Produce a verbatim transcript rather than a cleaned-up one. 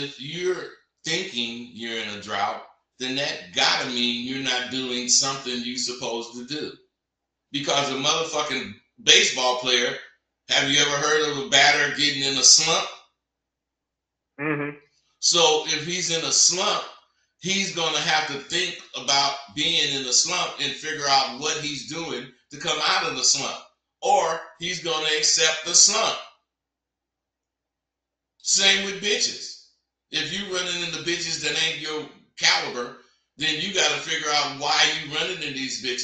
if you're thinking you're in a drought, then that gotta mean you're not doing something you're supposed to do. Because a motherfucking baseball player, have you ever heard of a batter getting in a slump? Mm-hmm. So if he's in a slump, he's going to have to think about being in a slump and figure out what he's doing to come out of the slump. Or he's going to accept the slump. Same with bitches. If you running into bitches that ain't your caliber, then you got to figure out why you running into these bitches